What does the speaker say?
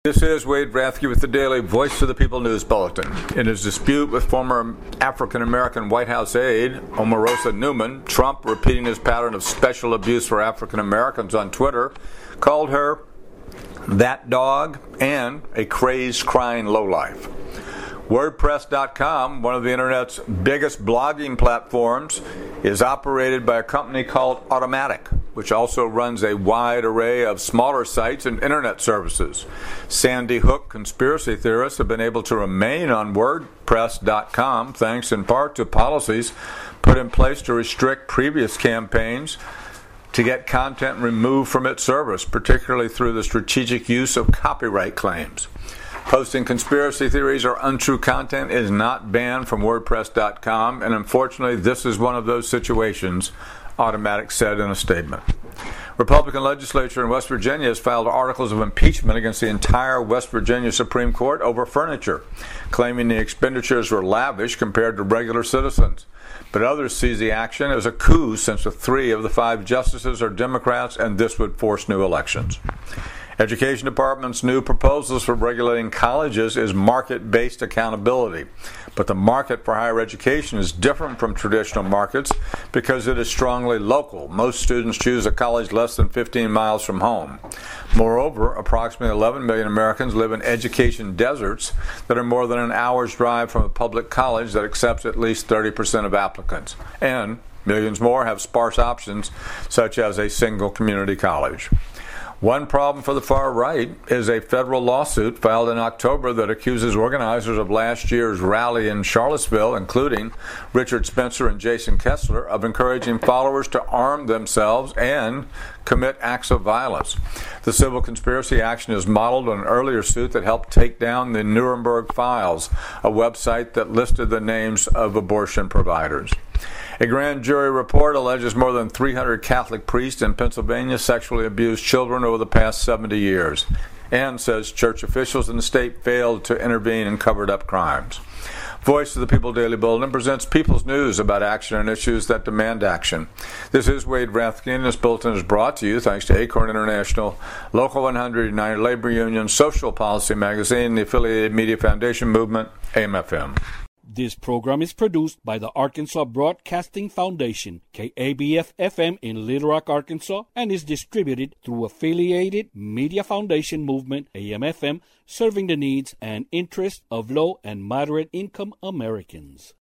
This is Wade Rathke with the Daily Voice of the People News Bulletin. In his dispute with former African-American White House aide Omarosa Newman, Trump, repeating his pattern of special abuse for African-Americans on Twitter, called her that dog and a crazed, crying lowlife. WordPress.com, one of the Internet's biggest blogging platforms, is operated by a company called Automattic, which also runs a wide array of smaller sites and Internet services. Sandy Hook conspiracy theorists have been able to remain on WordPress.com thanks in part to policies put in place to restrict previous campaigns to get content removed from its service, particularly through the strategic use of copyright claims. Posting conspiracy theories or untrue content is not banned from WordPress.com, and unfortunately, this is one of those situations, Automattic said in a statement. Republican legislature in West Virginia has filed articles of impeachment against the entire West Virginia Supreme Court over furniture, claiming the expenditures were lavish compared to regular citizens. But others see the action as a coup since 3 of the 5 justices are Democrats, and this would force new elections. Education Department's new proposals for regulating colleges is market-based accountability. But the market for higher education is different from traditional markets because it is strongly local. Most students choose a college less than 15 miles from home. Moreover, approximately 11 million Americans live in education deserts that are more than an hour's drive from a public college that accepts at least 30% of applicants. And millions more have sparse options, such as a single community college. One problem for the far right is a federal lawsuit filed in October that accuses organizers of last year's rally in Charlottesville, including Richard Spencer and Jason Kessler, of encouraging followers to arm themselves and commit acts of violence. The civil conspiracy action is modeled on an earlier suit that helped take down the Nuremberg Files, a website that listed the names of abortion providers. A grand jury report alleges more than 300 Catholic priests in Pennsylvania sexually abused children over the past 70 years, and says church officials in the state failed to intervene in covered-up crimes. Voice of the People Daily Bulletin presents people's news about action and issues that demand action. This is Wade Rathke, and this bulletin is brought to you thanks to Acorn International, Local 100, United Labor Union, Social Policy Magazine, the Affiliated Media Foundation Movement, AM/FM. This program is produced by the Arkansas Broadcasting Foundation, KABF-FM in Little Rock, Arkansas, and is distributed through Affiliated Media Foundation Movement, AM/FM, serving the needs and interests of low and moderate income Americans.